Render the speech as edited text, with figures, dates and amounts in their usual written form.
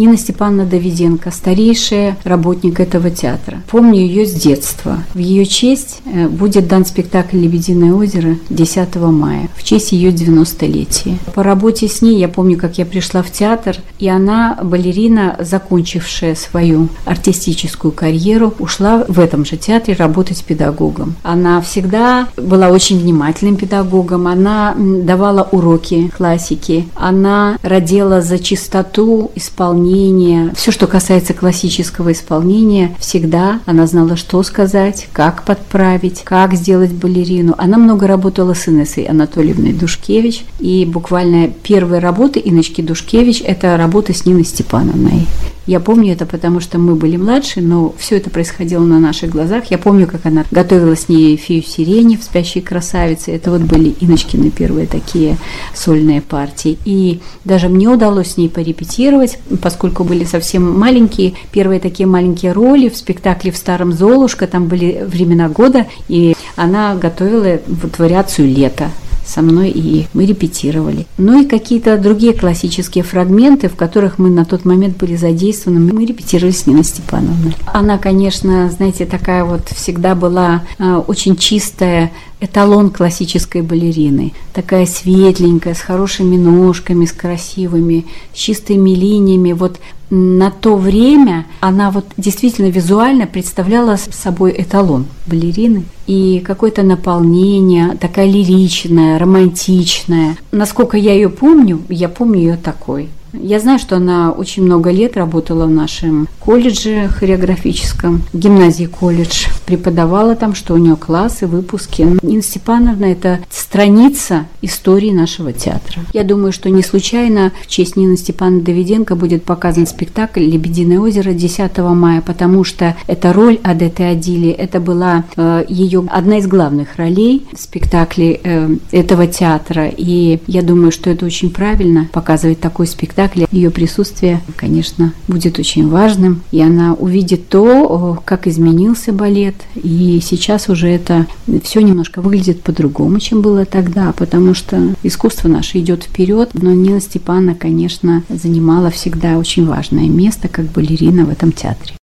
Нина Степановна Давиденко, старейшая работник этого театра. Помню ее с детства. В ее честь будет дан спектакль «Лебединое озеро» 10 мая, в честь ее 90-летия. По работе с ней я помню, как я пришла в театр, и она, балерина, закончившая свою артистическую карьеру, ушла в этом же театре работать педагогом. Она всегда была очень внимательным педагогом, она давала уроки классики, она родила за чистоту исполнения. Все, что касается классического исполнения, всегда она знала, что сказать, как подправить, как сделать балерину. Она много работала с Инессой Анатольевной Душкевич, и буквально первые работы Инночки Душкевич – это работа с Ниной Степановной. Я помню это, потому что мы были младше, но все это происходило на наших глазах. Я помню, как она готовила с ней «Фею сирени» в «Спящей красавице». Это вот были Инночкины первые такие сольные партии. И даже мне удалось с ней порепетировать, поскольку были совсем маленькие, первые такие маленькие роли в спектакле «В старом Золушка». Там были времена года, и она готовила вот вариацию «Лето» со мной, и мы репетировали. Ну и какие-то другие классические фрагменты, в которых мы на тот момент были задействованы, мы репетировали с Ниной Степановной. Она, конечно, знаете, такая вот всегда была очень чистая, эталон классической балерины. Такая светленькая, с хорошими ножками, с красивыми, с чистыми линиями. Вот на то время она вот действительно визуально представляла собой эталон балерины. И какое-то наполнение, такая лиричная, романтичная. Насколько я помню ее такой. Я знаю, что она очень много лет работала в нашем колледже хореографическом, гимназии колледж, преподавала там, что у нее классы, выпуски. Нина Степановна – это страница истории нашего театра. Я думаю, что не случайно в честь Нины Степановны Давиденко будет показан спектакль «Лебединое озеро» 10 мая, потому что эта роль Одетты Адили, это была ее одна из главных ролей в спектакле этого театра. И я думаю, что это очень правильно показывать такой спектакль. Ее присутствие, конечно, будет очень важным, и она увидит то, как изменился балет, и сейчас уже это все немножко выглядит по-другому, чем было тогда, потому что искусство наше идет вперед, но Нина Степановна, конечно, занимала всегда очень важное место как балерина в этом театре.